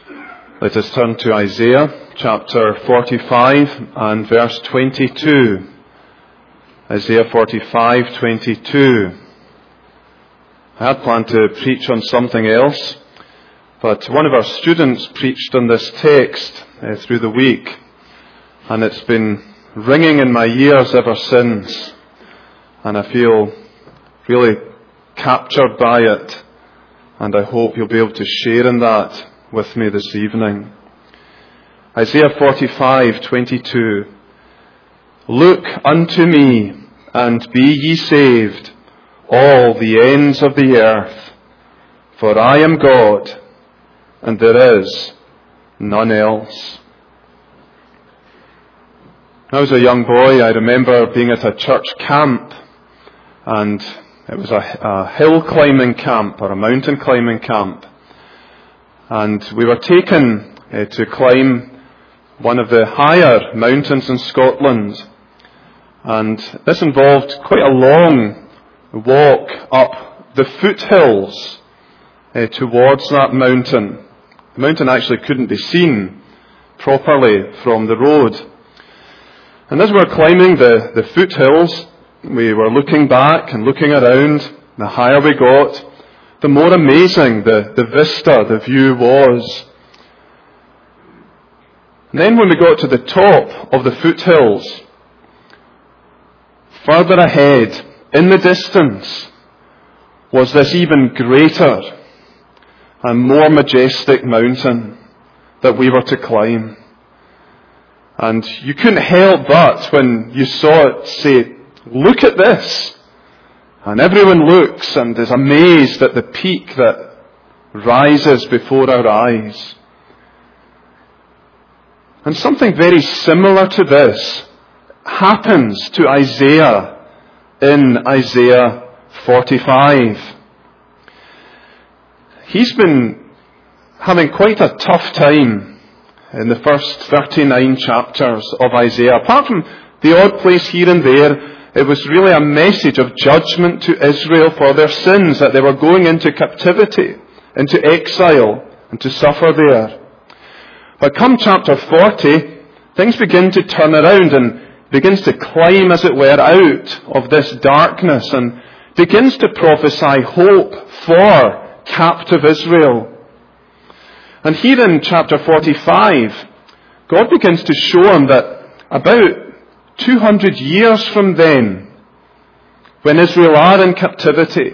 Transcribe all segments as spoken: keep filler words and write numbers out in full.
Let us turn to Isaiah chapter forty-five and verse twenty-two. Isaiah forty-five, twenty-two. I had planned to preach on something else, but one of our students preached on this text uh, through the week, and it's been ringing in my ears ever since, and I feel really captured by it, and I hope you'll be able to share in that with me this evening. Isaiah forty-five, twenty-two. Look unto me, and be ye saved, all the ends of the earth, for I am God, and there is none else. When I was a young boy, I remember being at a church camp, and it was a, a hill climbing camp, or a mountain climbing camp. And we were taken uh, to climb one of the higher mountains in Scotland. And this involved quite a long walk up the foothills uh, towards that mountain. The mountain actually couldn't be seen properly from the road. And as we were climbing the, the foothills, we were looking back and looking around. The higher we got, the more amazing the, the vista, the view was. And then when we got to the top of the foothills, further ahead, in the distance, was this even greater and more majestic mountain that we were to climb. And you couldn't help but, when you saw it, say, look at this. And everyone looks and is amazed at the peak that rises before our eyes. And something very similar to this happens to Isaiah in Isaiah forty-five. He's been having quite a tough time in the first thirty-nine chapters of Isaiah. Apart from the odd place here and there, it was really a message of judgment to Israel for their sins, that they were going into captivity, into exile, and to suffer there. But come chapter forty, things begin to turn around and begins to climb, as it were, out of this darkness and begins to prophesy hope for captive Israel. And here in chapter forty-five, God begins to show him that about two hundred years from then, when Israel are in captivity,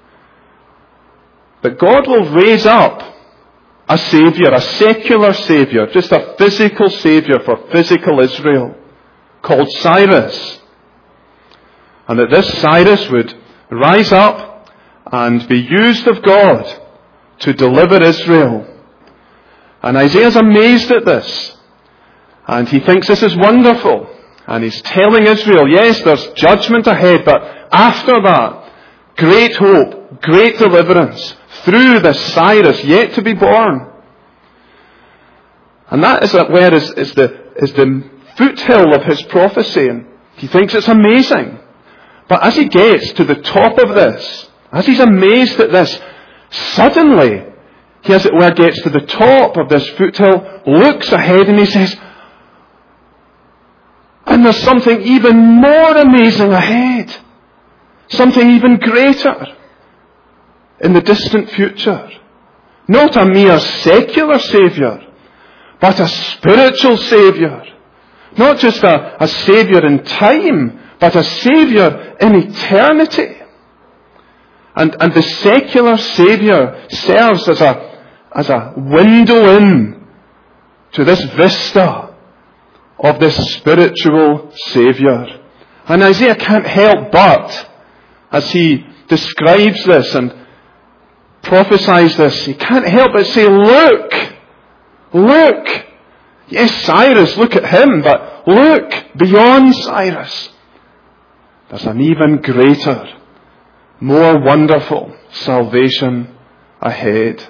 that God will raise up a Saviour, a secular Saviour, just a physical Saviour for physical Israel, called Cyrus. And that this Cyrus would rise up and be used of God to deliver Israel. And Isaiah's amazed at this. And he thinks this is wonderful. And he's telling Israel, yes, there's judgment ahead, but after that, great hope, great deliverance through this Cyrus yet to be born. And that is where is, is the is the foothill of his prophecy, and he thinks it's amazing. But as he gets to the top of this, as he's amazed at this, suddenly he, as it were, gets to the top of this foothill, looks ahead, and he says, and there's something even more amazing ahead. Something even greater in the distant future. Not a mere secular Saviour, but a spiritual Saviour. Not just a, a Saviour in time, but a Saviour in eternity. And, and the secular Saviour serves as a, as a window in to this vista of this spiritual Saviour. And Isaiah can't help but, as he describes this and prophesies this, he can't help but say, look, look. Yes, Cyrus, look at him, but look beyond Cyrus. There's an even greater, more wonderful salvation ahead.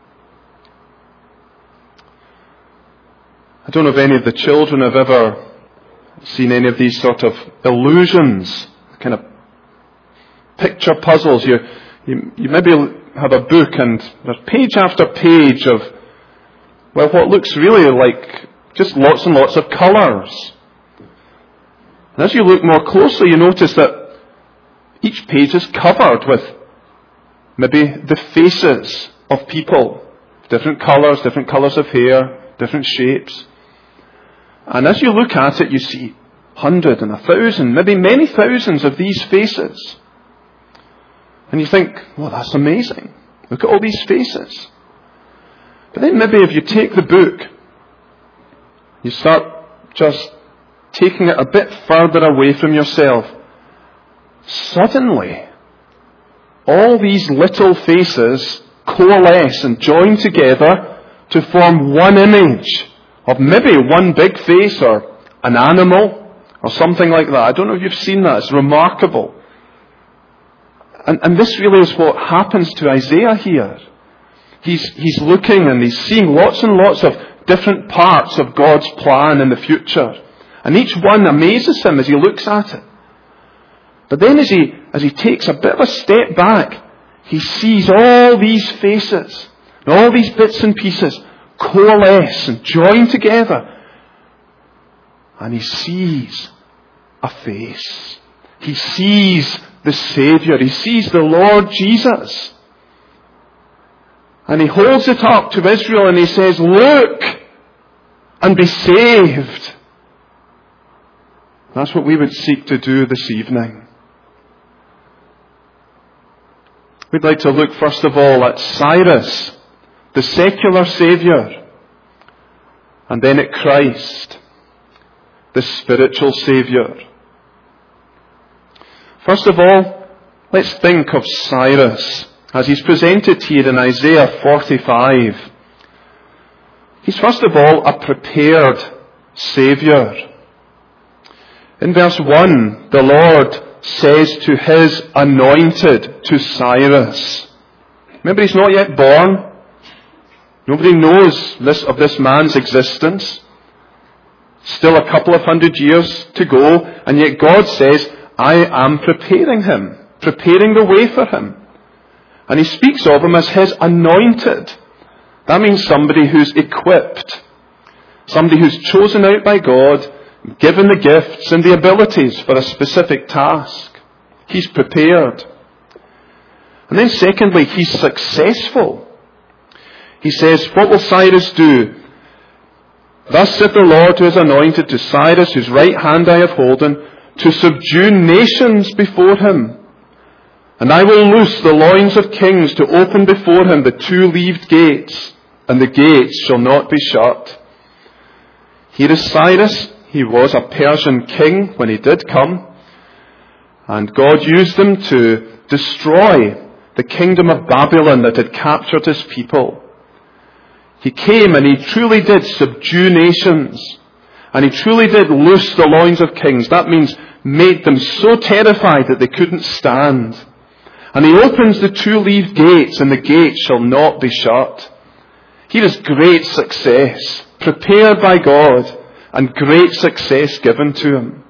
I don't know if any of the children have ever seen any of these sort of illusions, kind of picture puzzles. You, you, you maybe have a book and there's page after page of well, what looks really like just lots and lots of colours. And as you look more closely, you notice that each page is covered with maybe the faces of people. Different colours, different colours of hair, different shapes. And as you look at it, you see a hundred and a thousand, maybe many thousands of these faces. And you think, well, that's amazing. Look at all these faces. But then maybe if you take the book, you start just taking it a bit further away from yourself, suddenly all these little faces coalesce and join together to form one image of maybe one big face or an animal or something like that. I don't know if you've seen that. It's remarkable. And, and this really is what happens to Isaiah here. He's, he's looking and he's seeing lots and lots of different parts of God's plan in the future. And each one amazes him as he looks at it. But then as he, as he takes a bit of a step back, he sees all these faces, and all these bits and pieces coalesce and join together. And he sees a face. He sees the Saviour. He sees the Lord Jesus. And he holds it up to Israel and he says, look and be saved. That's what we would seek to do this evening. We'd like to look first of all at Cyrus, the secular Saviour, and then at Christ, the spiritual Saviour. First of all, let's think of Cyrus as he's presented here in Isaiah forty-five. He's first of all a prepared Saviour. In verse one, the Lord says to his anointed, to Cyrus. Remember, he's not yet born. Nobody knows this, of this man's existence. Still a couple of hundred years to go, and yet God says, I am preparing him, preparing the way for him. And he speaks of him as his anointed. That means somebody who's equipped, somebody who's chosen out by God, given the gifts and the abilities for a specific task. He's prepared. And then secondly, he's successful. He says, what will Cyrus do? Thus saith the Lord to his anointed, to Cyrus, whose right hand I have holden, to subdue nations before him. And I will loose the loins of kings, to open before him the two-leaved gates, and the gates shall not be shut. Here is Cyrus. He was a Persian king when he did come. And God used him to destroy the kingdom of Babylon that had captured his people. He came and he truly did subdue nations. And he truly did loose the loins of kings. That means made them so terrified that they couldn't stand. And he opens the two-leaved gates, and the gates shall not be shut. Here is great success, prepared by God, and great success given to him.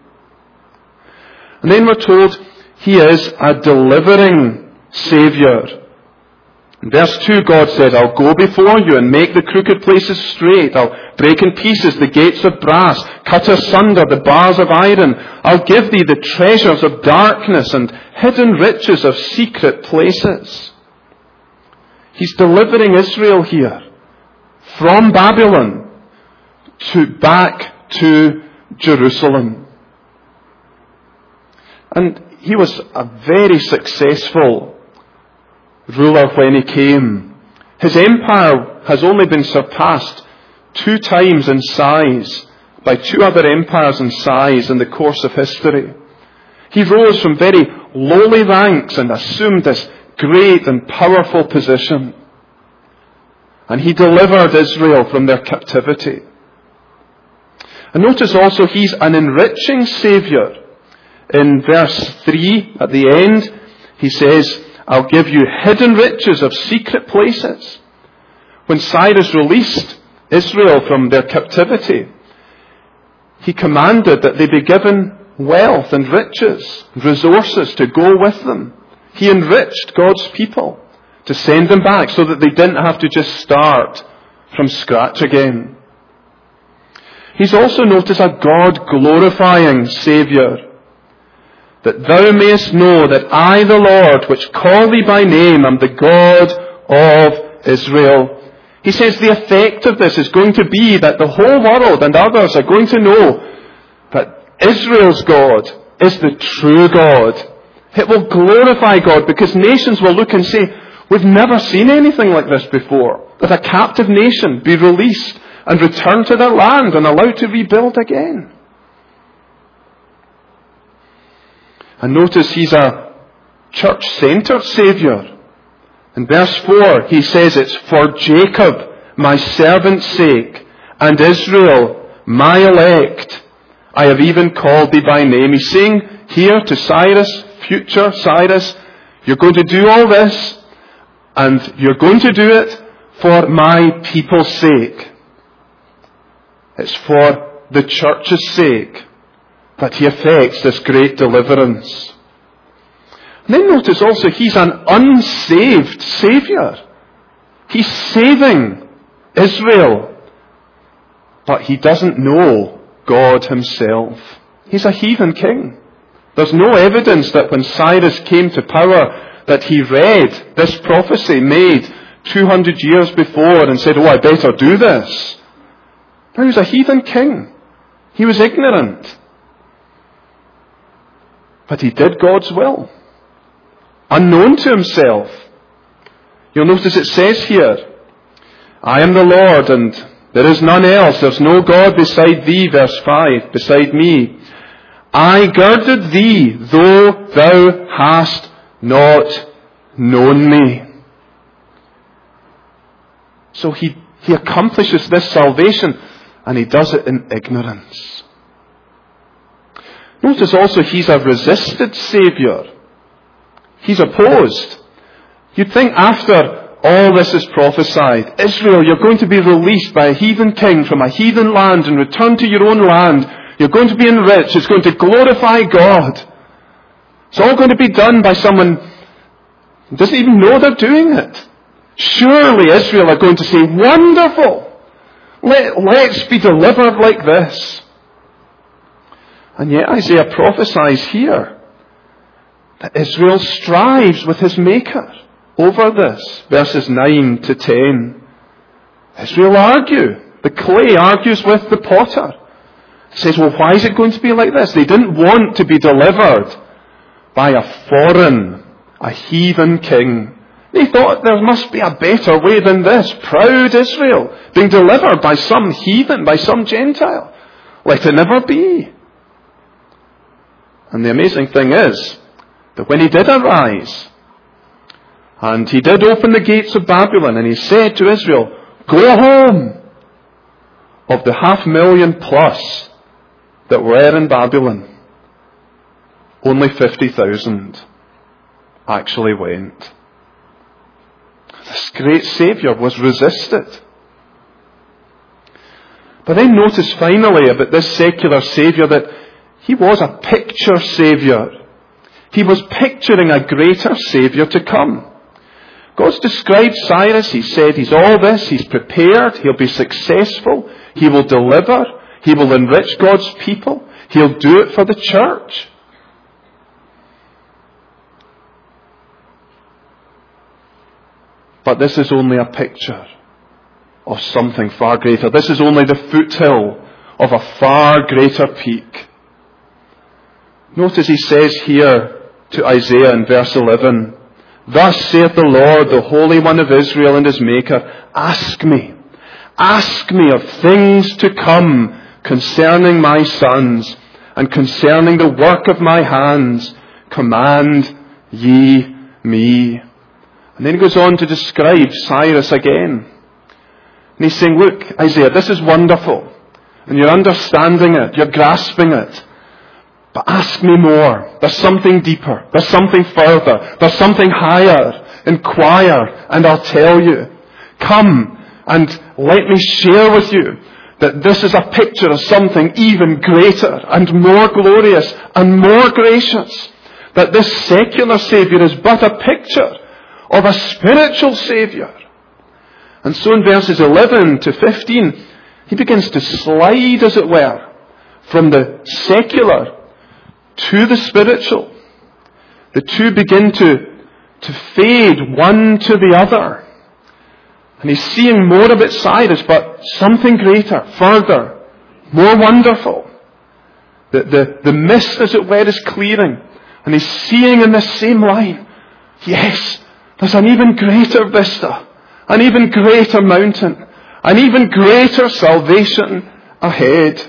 And then we're told he is a delivering Saviour. In verse two, God said, I'll go before you and make the crooked places straight. I'll break in pieces the gates of brass, cut asunder the bars of iron. I'll give thee the treasures of darkness and hidden riches of secret places. He's delivering Israel here from Babylon to back to Jerusalem. And he was a very successful ruler when he came. His empire has only been surpassed two times in size by two other empires in size in the course of history. He rose from very lowly ranks and assumed this great and powerful position. And he delivered Israel from their captivity. And notice also he's an enriching Saviour. In verse three, at the end, he says, I'll give you hidden riches of secret places. When Cyrus released Israel from their captivity, he commanded that they be given wealth and riches, resources to go with them. He enriched God's people to send them back so that they didn't have to just start from scratch again. He's also, notice, a God-glorifying Saviour. That thou mayest know that I, the Lord, which call thee by name, am the God of Israel. He says the effect of this is going to be that the whole world and others are going to know that Israel's God is the true God. It will glorify God because nations will look and say, we've never seen anything like this before. That a captive nation be released and returned to their land and allowed to rebuild again. And notice he's a church-centered Saviour. In verse four, he says it's for Jacob, my servant's sake, and Israel, my elect. I have even called thee by name. He's saying here to Cyrus, future Cyrus, you're going to do all this, and you're going to do it for my people's sake. It's for the church's sake that he effects this great deliverance. And then notice also he's an unsaved Saviour. He's saving Israel, but he doesn't know God himself. He's a heathen king. There's no evidence that when Cyrus came to power that he read this prophecy made two hundred years before and said, oh, I better do this. No, he was a heathen king. He was ignorant. But he did God's will. Unknown to himself. You'll notice it says here, I am the Lord and there is none else. There's no God beside thee, verse five, beside me. I girded thee, though thou hast not known me. So he, he accomplishes this salvation, and he does it in ignorance. Notice also he's a resisted Saviour. He's opposed. You'd think after all this is prophesied, Israel, you're going to be released by a heathen king from a heathen land and return to your own land. You're going to be enriched. It's going to glorify God. It's all going to be done by someone who doesn't even know they're doing it. Surely Israel are going to say, wonderful! Let, let's be delivered like this. And yet Isaiah prophesies here that Israel strives with his Maker over this. Verses nine to ten. Israel argue. The clay argues with the potter. It says, well, why is it going to be like this? They didn't want to be delivered by a foreign, a heathen king. They thought there must be a better way than this. Proud Israel being delivered by some heathen, by some Gentile. Let it never be. And the amazing thing is that when he did arise, and he did open the gates of Babylon, and he said to Israel, go home. Of the half million plus that were in Babylon, only fifty thousand actually went. This great Saviour was resisted. But then notice finally about this secular Saviour that he was a picture Saviour. He was picturing a greater Saviour to come. God's described Cyrus. He said he's all this. He's prepared. He'll be successful. He will deliver. He will enrich God's people. He'll do it for the church. But this is only a picture of something far greater. This is only the foothill of a far greater peak. Notice he says here to Isaiah in verse eleven, thus saith the Lord, the Holy One of Israel and his Maker, ask me, ask me of things to come concerning my sons and concerning the work of my hands, command ye me. And then he goes on to describe Cyrus again. And he's saying, look, Isaiah, this is wonderful. And you're understanding it. You're grasping it. But ask me more. There's something deeper. There's something further. There's something higher. Inquire, and I'll tell you. Come and let me share with you that this is a picture of something even greater and more glorious and more gracious. That this secular Saviour is but a picture of a spiritual Saviour. And so in verses eleven to fifteen, he begins to slide, as it were, from the secular to the spiritual. The two begin to, to fade one to the other. And he's seeing more of its Cyrus, but something greater, further, more wonderful. The, the, the mist, as it were, is clearing. And he's seeing in this same line, yes, there's an even greater vista, an even greater mountain, an even greater salvation ahead.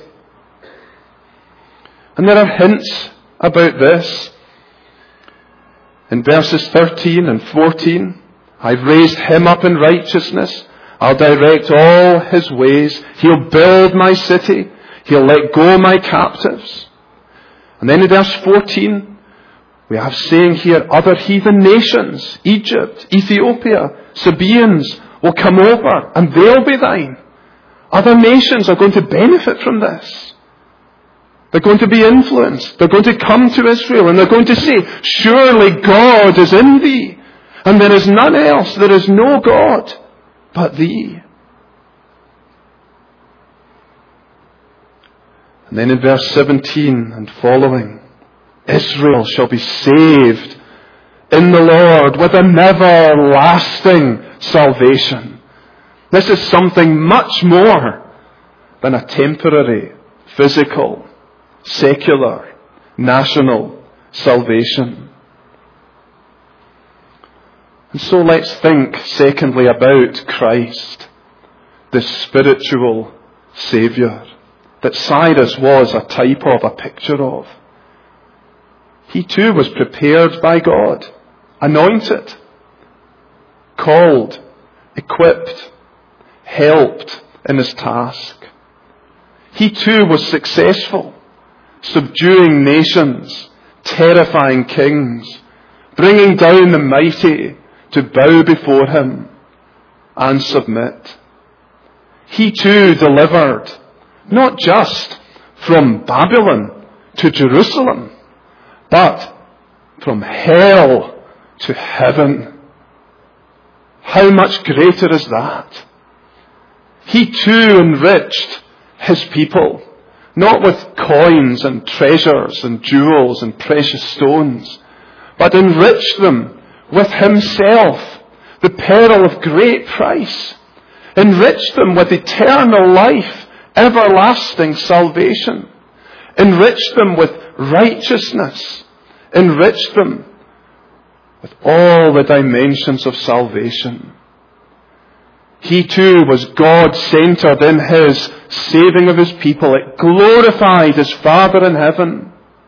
And there are hints about this. In verses thirteen and fourteen, I've raised him up in righteousness. I'll direct all his ways. He'll build my city. He'll let go my captives. And then in verse fourteen, we have saying here, other heathen nations, Egypt, Ethiopia, Sabaeans will come over and they'll be thine. Other nations are going to benefit from this. They're going to be influenced. They're going to come to Israel and they're going to say, surely God is in thee. And there is none else. There is no God but thee. And then in verse seventeen and following, Israel shall be saved in the Lord with an everlasting salvation. This is something much more than a temporary, physical, secular, national salvation. And so let's think, secondly, about Christ, the spiritual Saviour, that Cyrus was a type of, a picture of. He too was prepared by God, anointed, called, equipped, helped in his task. He too was successful, subduing nations, terrifying kings, bringing down the mighty to bow before him and submit. He too delivered, not just from Babylon to Jerusalem, but from hell to heaven. How much greater is that? He too enriched his people, not with coins and treasures and jewels and precious stones, but enriched them with himself, the pearl of great price. Enriched them with eternal life, everlasting salvation. Enriched them with righteousness. Enriched them with all the dimensions of salvation. He too was God-centered in his saving of his people. It glorified his Father in heaven.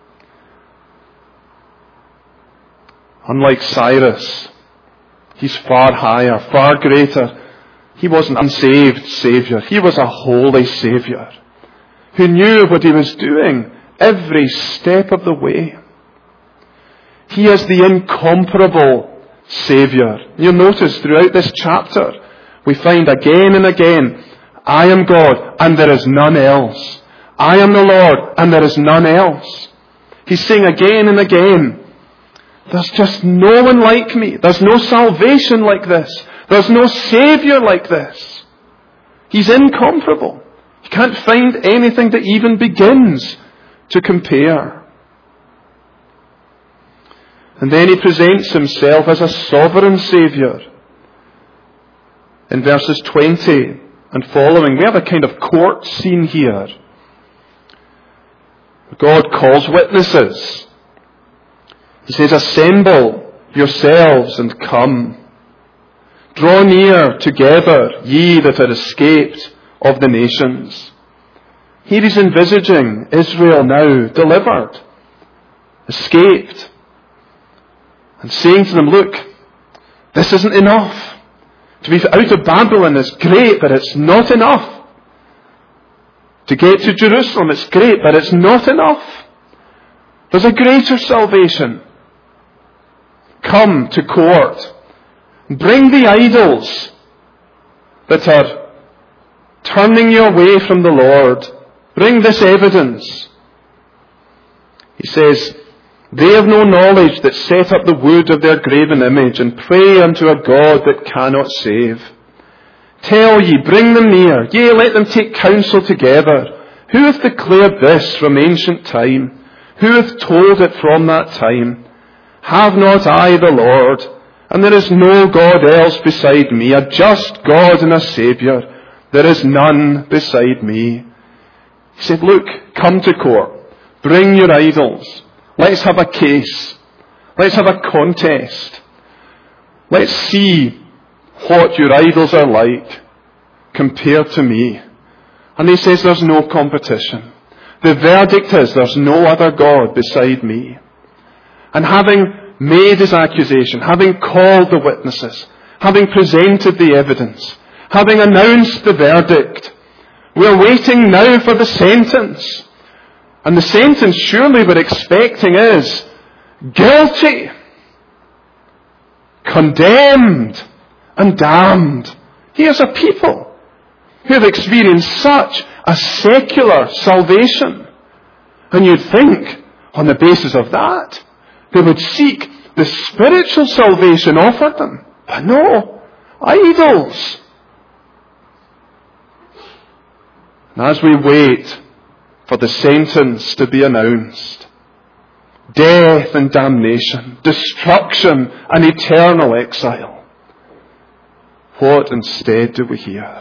Unlike Cyrus, he's far higher, far greater. He wasn't an unsaved Saviour. He was a holy Saviour who knew what he was doing every step of the way. He is the incomparable Saviour. You'll notice throughout this chapter, we find again and again, I am God and there is none else. I am the Lord and there is none else. He's saying again and again, there's just no one like me. There's no salvation like this. There's no Saviour like this. He's incomparable. You can't find anything that even begins to compare. And then he presents himself as a sovereign Saviour. In verses twenty and following, we have a kind of court scene here. God calls witnesses. He says, assemble yourselves and come. Draw near together, ye that are escaped of the nations. Here he's envisaging Israel now delivered, escaped, and saying to them, look, this isn't enough. To be out of Babylon is great, but it's not enough. To get to Jerusalem, it's great, but it's not enough. There's a greater salvation. Come to court. Bring the idols that are turning you away from the Lord. Bring this evidence. He says, they have no knowledge that set up the wood of their graven image and pray unto a God that cannot save. Tell ye, bring them near, yea, let them take counsel together. Who hath declared this from ancient time? Who hath told it from that time? Have not I the Lord? And there is no God else beside me, a just God and a Saviour. There is none beside me. He said, look, come to court. Bring your idols. Let's have a case. Let's have a contest. Let's see what your idols are like compared to me. And he says there's no competition. The verdict is there's no other God beside me. And having made his accusation, having called the witnesses, having presented the evidence, having announced the verdict, we're waiting now for the sentence. And the sentence surely we're expecting is guilty, condemned, and damned. Here's a people who have experienced such a secular salvation. And you'd think, on the basis of that, they would seek the spiritual salvation offered them. But no, idols. And as we wait for the sentence to be announced, death and damnation, destruction and eternal exile, what instead do we hear?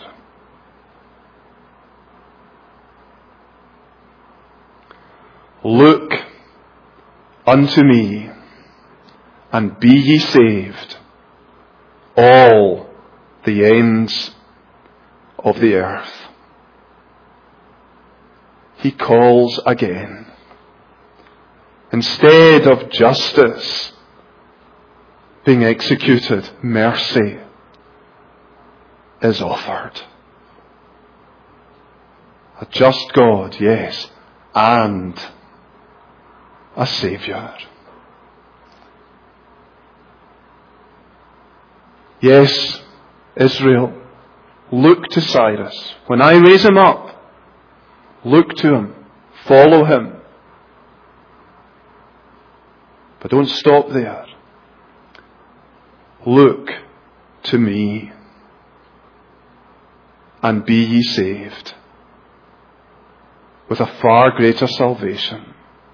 Look unto me, and be ye saved, all the ends of the earth. He calls again. Instead of justice being executed, mercy is offered. A just God, yes, and a Saviour. Yes, Israel, look to Cyrus. When I raise him up, look to him, follow him. But don't stop there. Look to me, and be ye saved with a far greater salvation.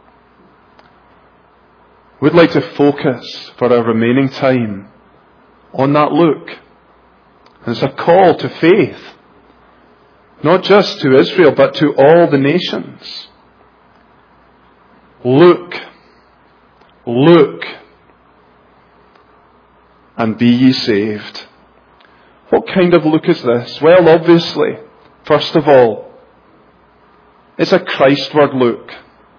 We'd like to focus for our remaining time on that look. And it's a call to faith, not just to Israel, but to all the nations. Look, look, and be ye saved. What kind of look is this? Well, obviously, first of all, it's a Christward look.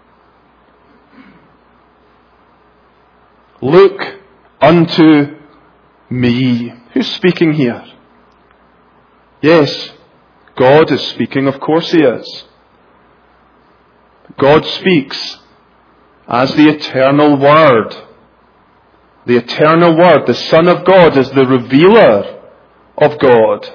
Look unto me. Who's speaking here? Yes, God is speaking. Of course He is. God speaks as the eternal Word. The eternal Word, the Son of God, is the revealer of God.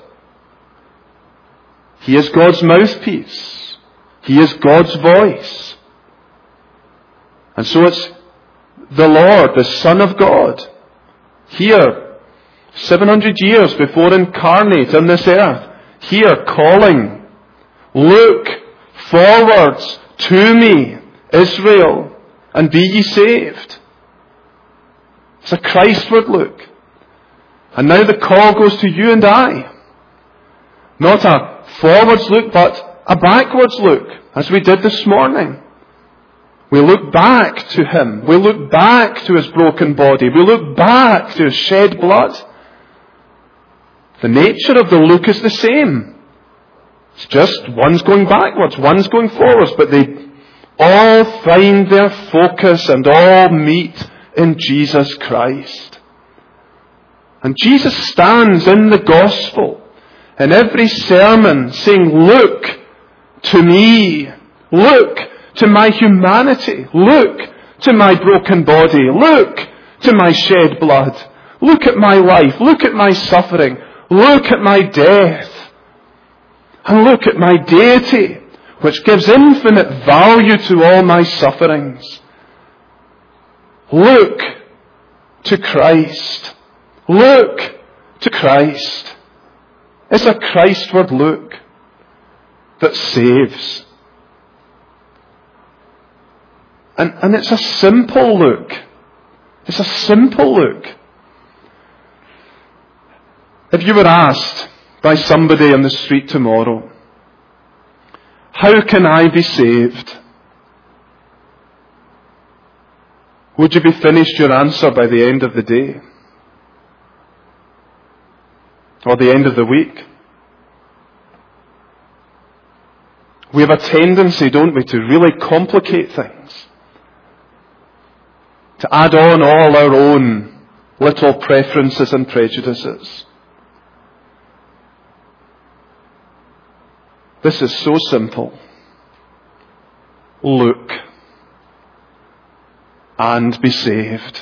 He is God's mouthpiece. He is God's voice. And so it's the Lord, the Son of God, here, seven hundred years before incarnate on this earth, here calling, look forwards to me, Israel, and be ye saved. It's a Christward look. And now the call goes to you and I. Not a forwards look, but a backwards look, as we did this morning. We look back to Him. We look back to His broken body. We look back to His shed blood. The nature of the look is the same. It's just one's going backwards, one's going forwards, but they all find their focus and all meet in Jesus Christ. And Jesus stands in the gospel, in every sermon, saying, look to me, look to my humanity, look to my broken body, look to my shed blood, look at my life, look at my suffering, look at my death, and look at my deity, which gives infinite value to all my sufferings. Look to Christ. Look to Christ. It's a Christward look that saves. And, and it's a simple look. It's a simple look. If you were asked by somebody on the street tomorrow, how can I be saved? Would you be finished your answer by the end of the day? Or the end of the week? We have a tendency, don't we, to really complicate things. To add on all our own little preferences and prejudices. This is so simple. Look and be saved.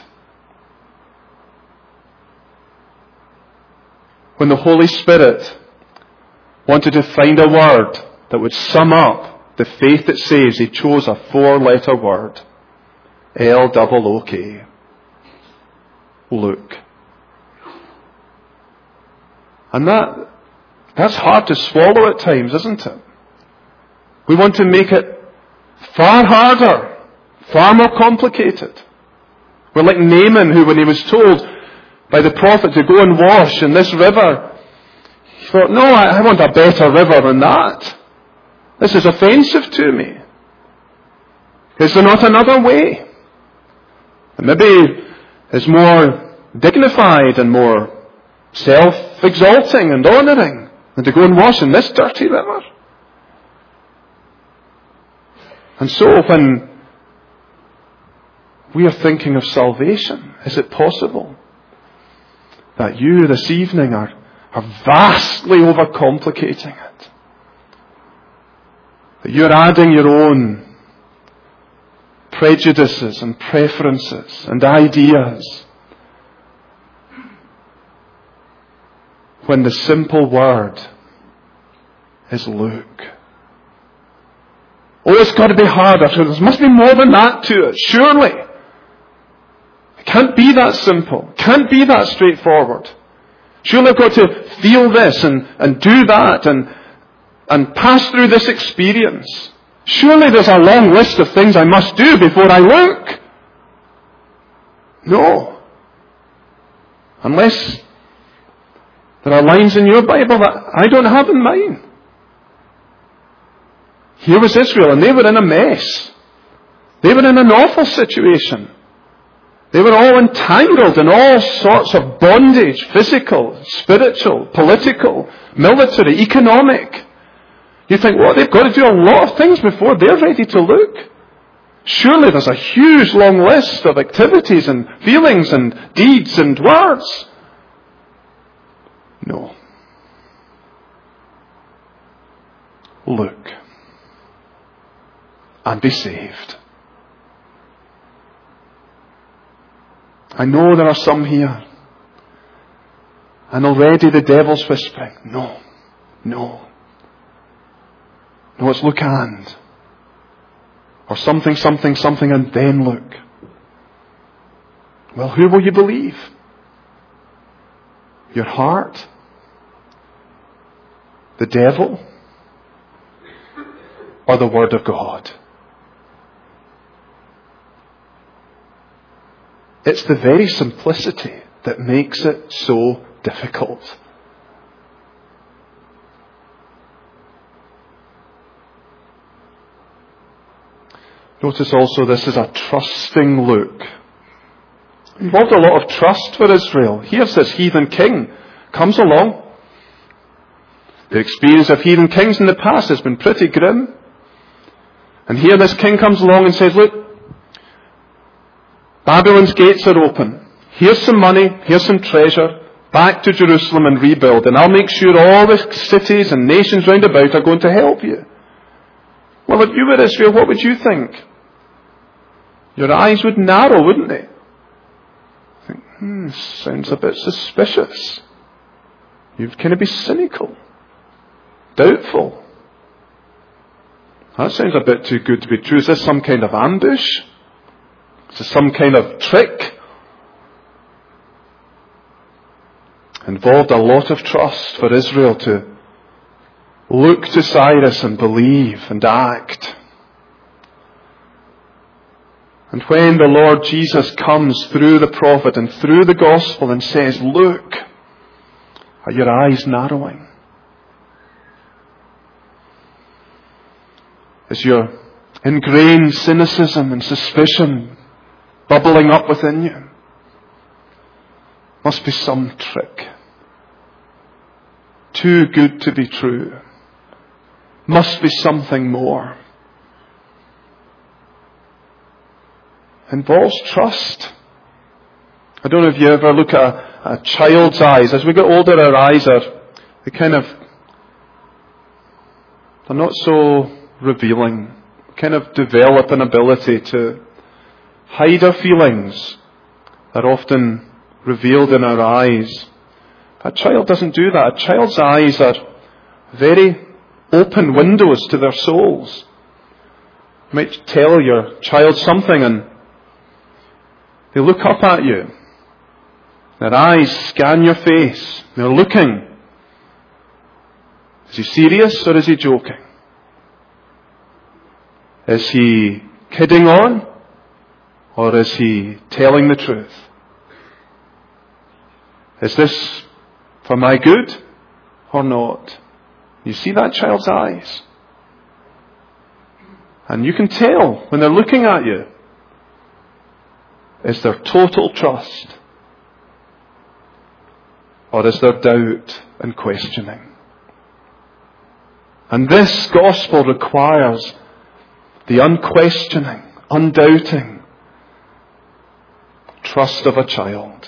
When the Holy Spirit wanted to find a word that would sum up the faith that saves, He chose a four-letter word. L O O K. Look. And that, that's hard to swallow at times, isn't it? We want to make it far harder, far more complicated. We're like Naaman, who when he was told by the prophet to go and wash in this river, he thought, no, I, I want a better river than that. This is offensive to me. Is there not another way? And maybe it's more dignified and more self-exalting and honouring than to go and wash in this dirty river. And so when we are thinking of salvation, is it possible that you this evening are, are vastly overcomplicating it? That you're adding your own prejudices and preferences and ideas when the simple word is look. Oh, it's got to be harder. There must be more than that to it, surely. It can't be that simple. It can't be that straightforward. Surely I've got to feel this and, and do that and, and pass through this experience. Surely there's a long list of things I must do before I look. No. Unless there are lines in your Bible that I don't have in mine. Here was Israel, and they were in a mess. They were in an awful situation. They were all entangled in all sorts of bondage, physical, spiritual, political, military, economic. You think, well, they've got to do a lot of things before they're ready to look. Surely there's a huge long list of activities and feelings and deeds and words. No. Look and be saved. I know there are some here, and already the devil's whispering, no, no. No, it's look and. Or something, something, something, and then look. Well, who will you believe? Your heart? The devil? Or the Word of God? It's the very simplicity that makes it so difficult. Notice also this is a trusting look. It involved a lot of trust for Israel. Here's this heathen king comes along. The experience of heathen kings in the past has been pretty grim. And here this king comes along and says, look, Babylon's gates are open. Here's some money, here's some treasure. Back to Jerusalem and rebuild. And I'll make sure all the cities and nations round about are going to help you. Well, if you were Israel, what would you think? Your eyes would narrow, wouldn't they? Think, hmm, sounds a bit suspicious. You'd kind of be cynical, doubtful. That sounds a bit too good to be true. Is this some kind of ambush? Is this some kind of trick? involved a lot of trust for Israel to look to Cyrus and believe and act. And when the Lord Jesus comes through the prophet and through the gospel and says, look, are your eyes narrowing? Is your ingrained cynicism and suspicion bubbling up within you? Must be some trick. Too good to be true. Must be something more. Involves trust. I don't know if you ever look at a, a child's eyes. As we get older, our eyes are, they kind of, they're not so revealing. We kind of develop an ability to hide our feelings. They're often revealed in our eyes. A child doesn't do that. A child's eyes are very open windows to their souls. You might tell your child something and they look up at you. Their eyes scan your face. They're looking. Is he serious or is he joking? Is he kidding on or is he telling the truth? Is this for my good or not? You see that child's eyes. And you can tell when they're looking at you. Is there total trust? Or is there doubt and questioning? And this gospel requires the unquestioning, undoubting trust of a child.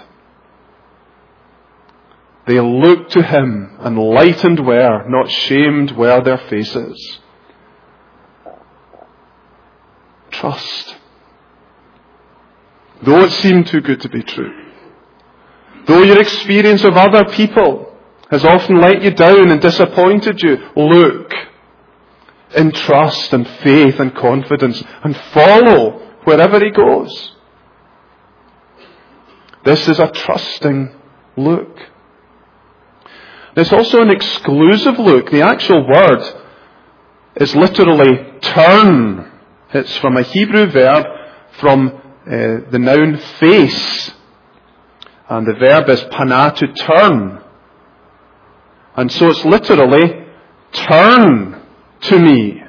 They looked to him, and lightened were, not shamed were their faces. Trust. Though it seemed too good to be true. Though your experience of other people has often let you down and disappointed you, look in trust and faith and confidence and follow wherever he goes. This is a trusting look. It's also an exclusive look. The actual word is literally turn. It's from a Hebrew verb from uh, the noun face. And the verb is pana, to turn. And so it's literally turn to me.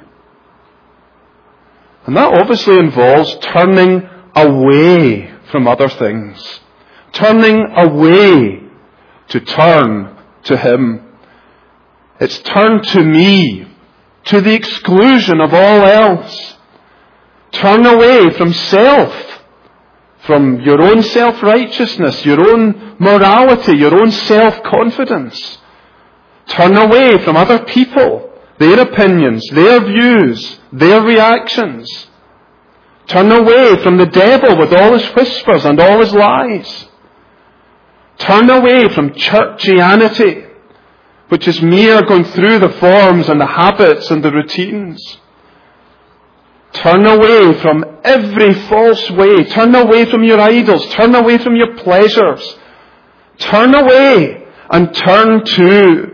And that obviously involves turning away from other things. Turning away to turn to him. It's turn to me, to the exclusion of all else. Turn away from self, from your own self-righteousness, your own morality, your own self-confidence. Turn away from other people, their opinions, their views, their reactions. Turn away from the devil with all his whispers and all his lies. Turn away from churchianity, which is mere going through the forms and the habits and the routines. Turn away from every false way. Turn away from your idols. Turn away from your pleasures. Turn away and turn to.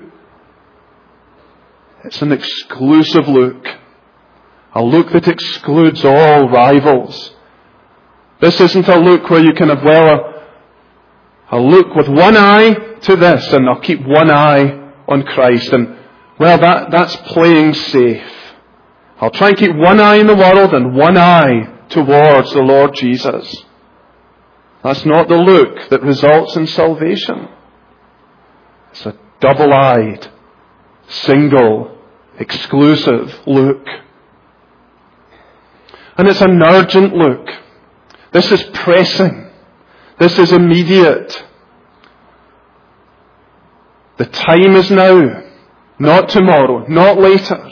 It's an exclusive look. A look that excludes all rivals. This isn't a look where you can have, well, I'll look with one eye to this and I'll keep one eye on Christ. And, well, that, that's playing safe. I'll try and keep one eye in the world and one eye towards the Lord Jesus. That's not the look that results in salvation. It's a double-eyed, single, exclusive look. And it's an urgent look. This is pressing. This is immediate. The time is now, not tomorrow, not later.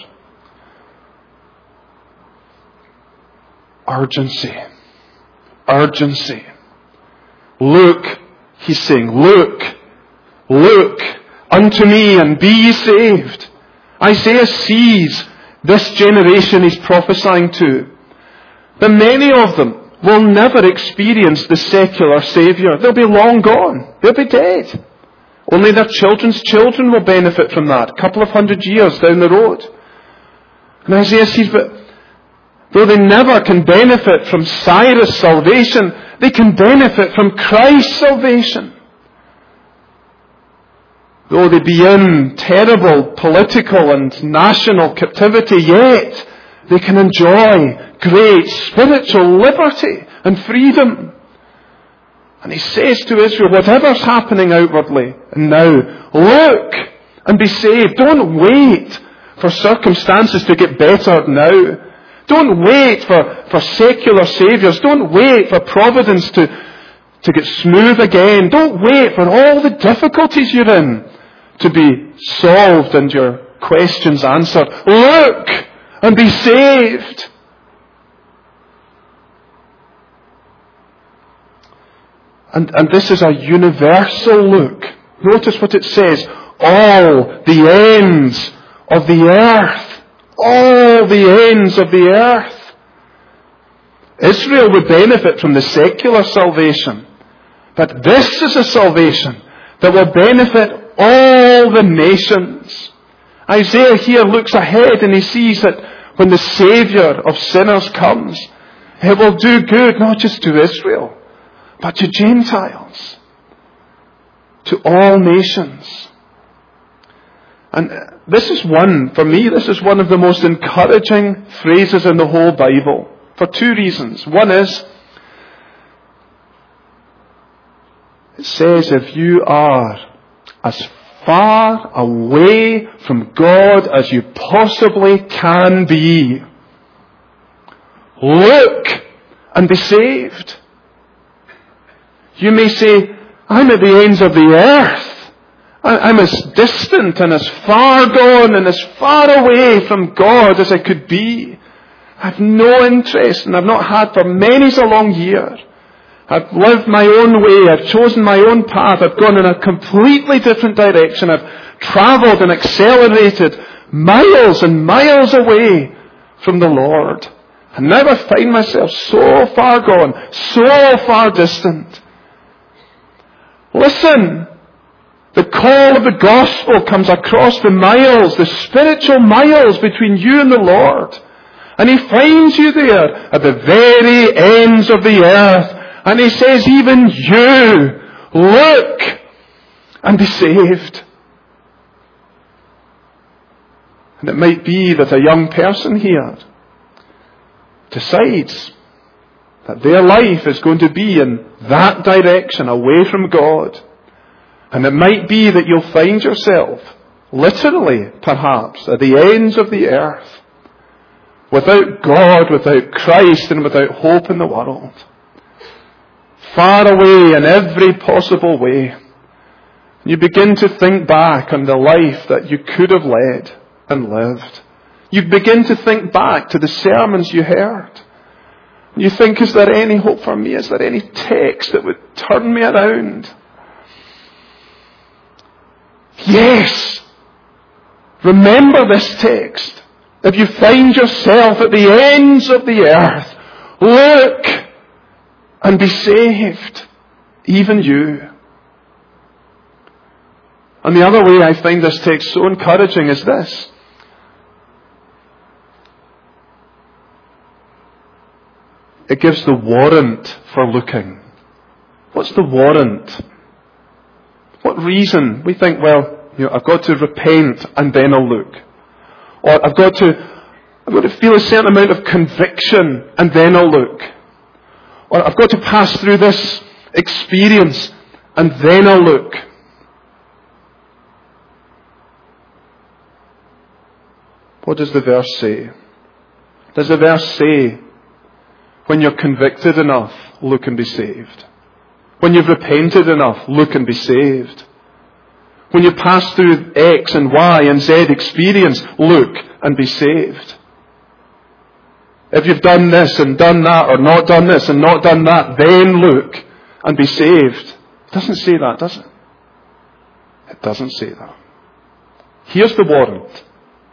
Urgency. Urgency. Look, he's saying, look, look unto me and be ye saved. Isaiah sees this generation he's prophesying to. But many of them will never experience the secular Saviour. They'll be long gone. They'll be dead. Only their children's children will benefit from that, a couple of hundred years down the road. And Isaiah says, but though they never can benefit from Cyrus' salvation, they can benefit from Christ's salvation. Though they be in terrible political and national captivity, yet they can enjoy great spiritual liberty and freedom. And he says to Israel, whatever's happening outwardly and now, look and be saved. Don't wait for circumstances to get better now. Don't wait for, for secular saviours. Don't wait for providence to, to get smooth again. Don't wait for all the difficulties you're in to be solved and your questions answered. Look and be saved. And, and this is a universal look. Notice what it says. All the ends of the earth. All the ends of the earth. Israel would benefit from the secular salvation. But this is a salvation that will benefit all the nations. Isaiah here looks ahead and he sees that when the Saviour of sinners comes, it will do good not just to Israel, but to Gentiles, to all nations. And this is one, for me, this is one of the most encouraging phrases in the whole Bible, for two reasons. One is, it says, if you are as far away from God as you possibly can be, look and be saved. You may say, I'm at the ends of the earth. I'm as distant and as far gone and as far away from God as I could be. I've no interest, and I've not had for many's a long year. I've lived my own way. I've chosen my own path. I've gone in a completely different direction. I've travelled and accelerated miles and miles away from the Lord. And now I find myself so far gone, so far distant. Listen, the call of the gospel comes across the miles, the spiritual miles between you and the Lord. And He finds you there at the very ends of the earth. And He says, even you, look and be saved. And it might be that a young person here decides that their life is going to be in that direction, away from God. And it might be that you'll find yourself, literally perhaps, at the ends of the earth, without God, without Christ, and without hope in the world. Far away in every possible way. You begin to think back on the life that you could have led and lived. You begin to think back to the sermons you heard. You think, is there any hope for me? Is there any text that would turn me around? Yes. Remember this text. If you find yourself at the ends of the earth, look and be saved. Even you. And the other way I find this text so encouraging is this. It gives the warrant for looking. What's the warrant? What reason? We think, well, you know, I've got to repent and then I'll look. Or I've got to, I've got to feel a certain amount of conviction and then I'll look. Or I've got to pass through this experience and then I'll look. What does the verse say? Does the verse say, when you're convicted enough, look and be saved? When you've repented enough, look and be saved? When you pass through X and Y and Z experience, look and be saved? If you've done this and done that, or not done this and not done that, then look and be saved. It doesn't say that, does it? It doesn't say that. Here's the warrant.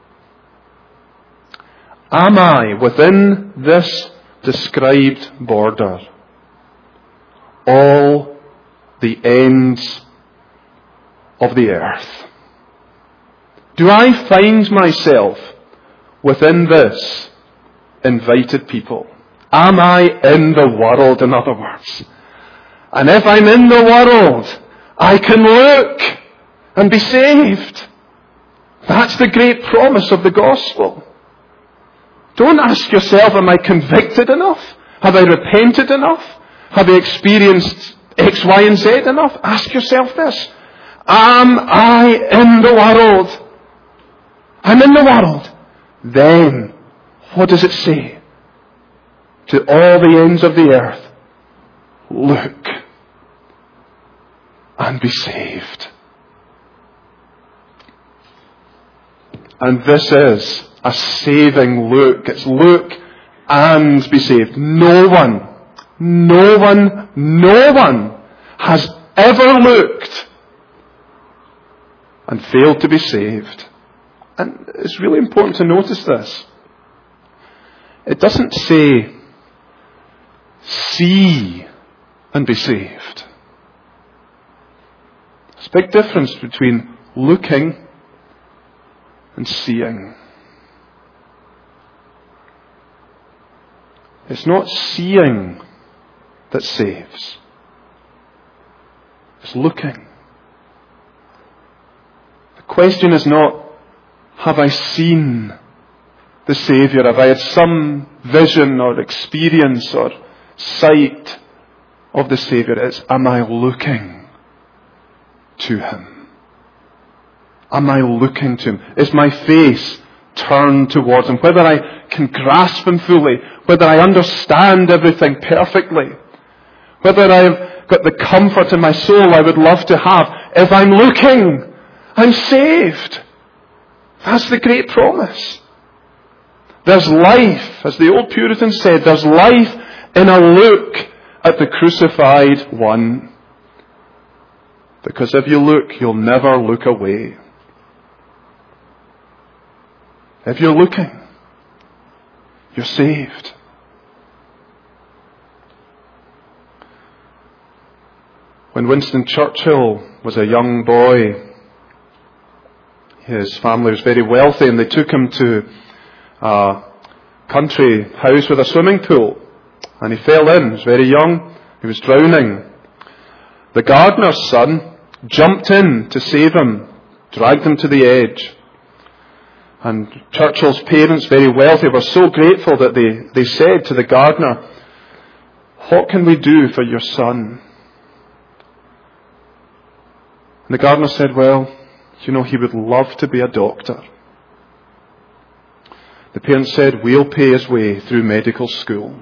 Am I within this described border? All the ends of the earth. Do I find myself within this invited people? Am I in the world, in other words? And if I'm in the world, I can look and be saved. That's the great promise of the gospel. Don't ask yourself, am I convicted enough? Have I repented enough? Have I experienced X, Y, and Z enough? Ask yourself this. Am I in the world? I'm in the world. Then, what does it say? To all the ends of the earth, look and be saved. And this is a saving look. It's look and be saved. No one, no one, no one has ever looked and failed to be saved. And it's really important to notice this. It doesn't say, see and be saved. There's a big difference between looking and seeing. It's not seeing that saves. It's looking. The question is not, have I seen the Saviour? Have I had some vision or experience or sight of the Saviour? It's, am I looking to Him? Am I looking to Him? Is my face turned towards Him? Whether I can grasp Him fully, whether I understand everything perfectly, whether I've got the comfort in my soul I would love to have, if I'm looking, I'm saved. That's the great promise. There's life, as the old Puritans said, there's life in a look at the crucified one. Because if you look, you'll never look away. If you're looking, you're saved. When Winston Churchill was a young boy, his family was very wealthy and they took him to a country house with a swimming pool. And he fell in. He was very young. He was drowning. The gardener's son jumped in to save him, dragged him to the edge. And Churchill's parents, very wealthy, were so grateful that they, they said to the gardener, what can we do for your son? And the gardener said, well, you know, he would love to be a doctor. The parents said, we'll pay his way through medical school.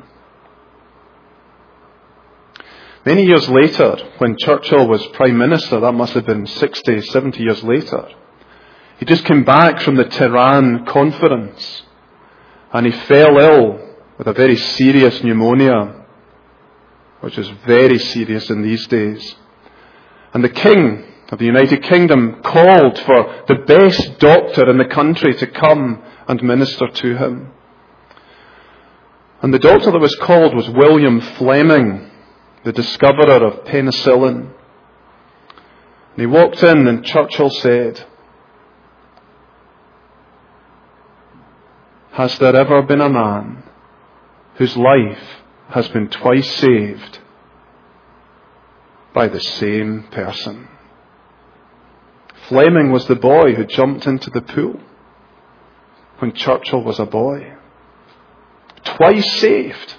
Many years later, when Churchill was Prime Minister, that must have been sixty, seventy years later, he just came back from the Tehran conference and he fell ill with a very serious pneumonia, which is very serious in these days. And the King of the United Kingdom called for the best doctor in the country to come and minister to him. And the doctor that was called was William Fleming, the discoverer of penicillin. And he walked in and Churchill said, has there ever been a man whose life has been twice saved by the same person? Fleming was the boy who jumped into the pool when Churchill was a boy. Twice saved.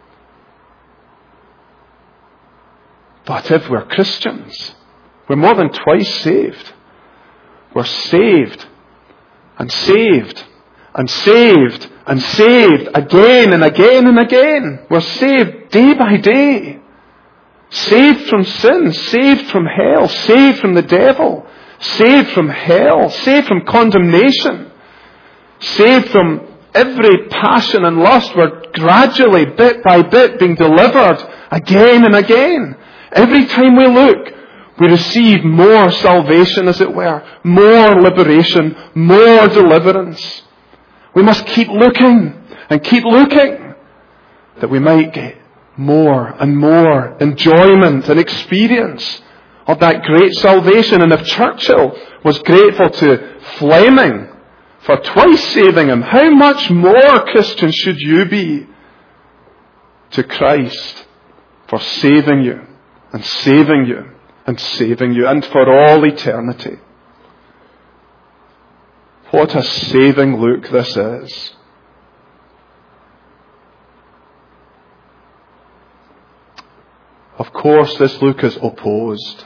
But if we're Christians, we're more than twice saved. We're saved and saved and saved and saved again and again and again. We're saved day by day. Saved from sin, saved from hell, saved from the devil, saved from hell, saved from condemnation, saved from every passion and lust. We're gradually, bit by bit, being delivered again and again. Every time we look, we receive more salvation, as it were, more liberation, more deliverance. We must keep looking and keep looking that we might get more and more enjoyment and experience of that great salvation. And if Churchill was grateful to Fleming for twice saving him, how much more Christian should you be to Christ for saving you and saving you and saving you and for all eternity? What a saving look this is. Of course, this look is opposed.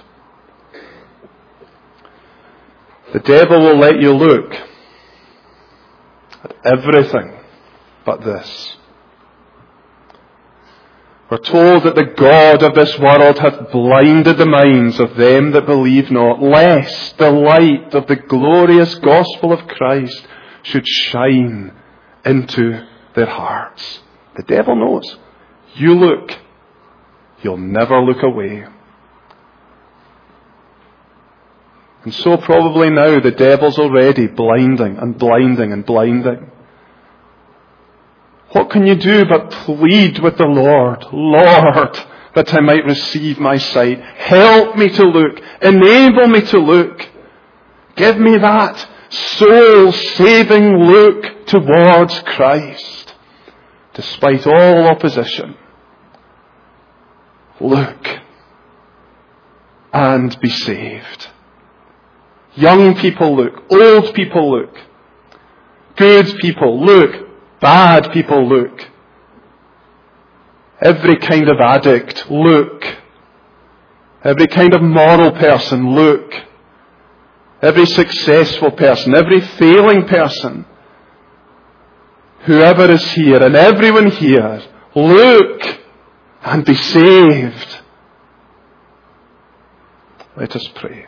The devil will let you look at everything but this. We're told that the God of this world hath blinded the minds of them that believe not, lest the light of the glorious gospel of Christ should shine into their hearts. The devil knows. You look, you'll never look away. And so probably now the devil's already blinding and blinding and blinding. What can you do but plead with the Lord? Lord, that I might receive my sight. Help me to look. Enable me to look. Give me that soul-saving look towards Christ, despite all opposition. Look and be saved. Young people look. Old people look. Good people look. Bad people look. Every kind of addict look. Every kind of moral person look. Every successful person, every failing person, whoever is here and everyone here, look and be saved. Let us pray.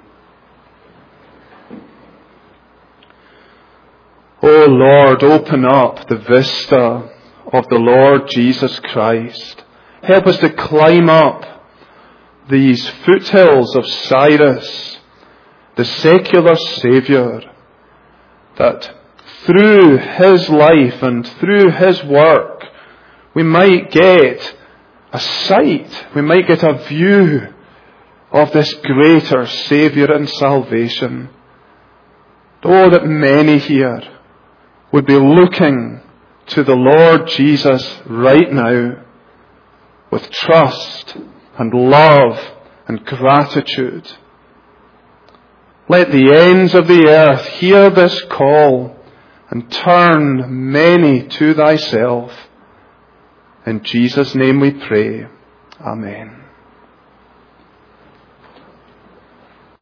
O Lord, open up the vista of the Lord Jesus Christ. Help us to climb up these foothills of Cyrus, the secular Saviour, that through His life and through His work we might get a sight, we might get a view of this greater Saviour and salvation. Oh, that many here would be looking to the Lord Jesus right now with trust and love and gratitude. Let the ends of the earth hear this call and turn many to thyself. In Jesus' name we pray. Amen.